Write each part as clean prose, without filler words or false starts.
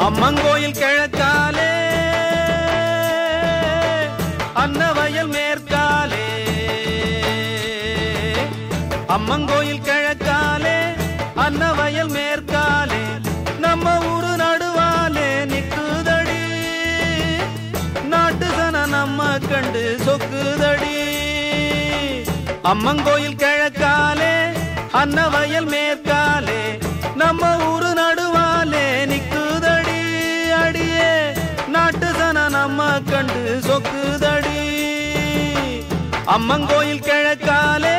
அம்மங்கோயில் கிழக்காலே அன்னவயல் மேற்காலே அம்மங்கோயில் கிழக்காலே அன்னவயல் மேற்காலே நம்ம ஊரு நடுவாலே நிக்குதடி நாட்டு சன நம்ம கண்டு சொக்குதடி அம்மங்கோயில் கிழக்காலே அன்னவயல் மேற்காலே நம்ம ஊரு நடுவாலே நிக்குதடி அடியே நாட்டு சன நம்ம கண்டு சொக்குதடி அம்மங்கோயில் கிழக்காலே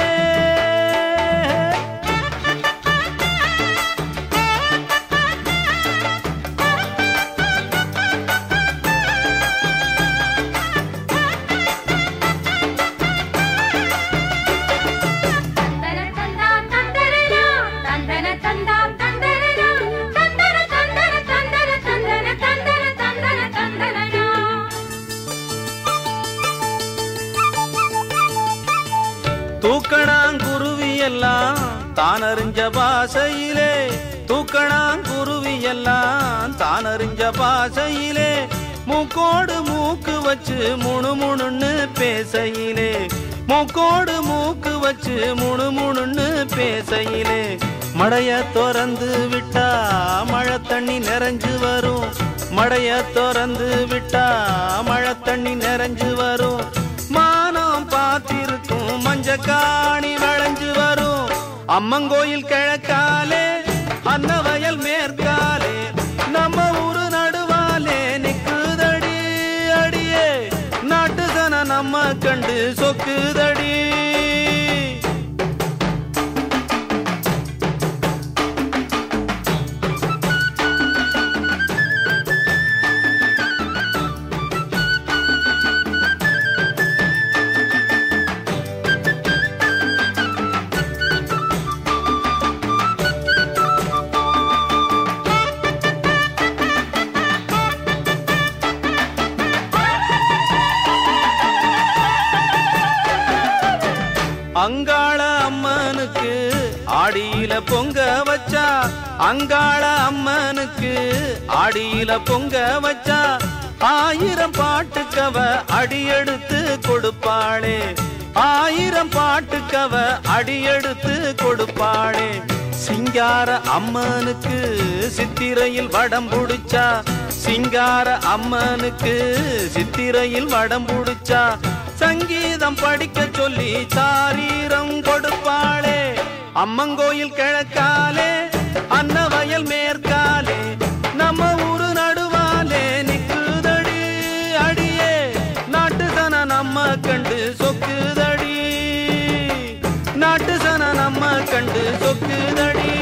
தூக்கணாங்குருவி எல்லாம் தானறிஞ்ச பாசையிலே தூக்கணாங்குருவி எல்லாம் தானறிஞ்ச பாசையிலே மூக்கோடு மூக்கு வச்சு முணுமுணுன்னு பேசையிலே மூக்கோடு மூக்கு வச்சு முணுமுணுன்னு பேசையிலே மடைய திறந்து விட்டா மழை தண்ணி நிறைஞ்சு வரும் மடைய திறந்து விட்டா மழை தண்ணி நிறைஞ்சு வரும் மானம் பார்த்திருக்கும் மஞ்சக்காணி வளைஞ்சு வரும் அம்மங்கோயில் கிழக்காலே அன்னவயல் மேற்காலே நம்ம ஊரு நடுவாலே நிக்குதடி அடியே நாட்டு சன நம்ம கண்டு சொக்குதடி அங்காள அம்மனுக்கு ஆடியில பொங்க வச்சா அங்காள அம்மனுக்கு ஆடியில பொங்க வச்சா 1000 பாட்டுக்கவ அடியெடுத்து கொடுப்பாளே 1000 பாட்டுக்கவ அடியெடுத்து கொடுப்பாளே சிங்கார அம்மனுக்கு சித்திரையில் வடம் புடிச்சா சிங்கார அம்மனுக்கு சித்திரையில் வடம் புடிச்சா சங்கீதம் படிக்க சொல்லி சாரீரம் கொடுப்பாளே அம்மங்கோயில் கிழக்காலே அன்னவயல் மேற்காலே நம்ம ஊரு நடுவாலே நிக்குதடி அடியே நாட்டு சன நம்ம கண்டு சொக்குதடி நாட்டு சன நம்ம கண்டு சொக்குதடி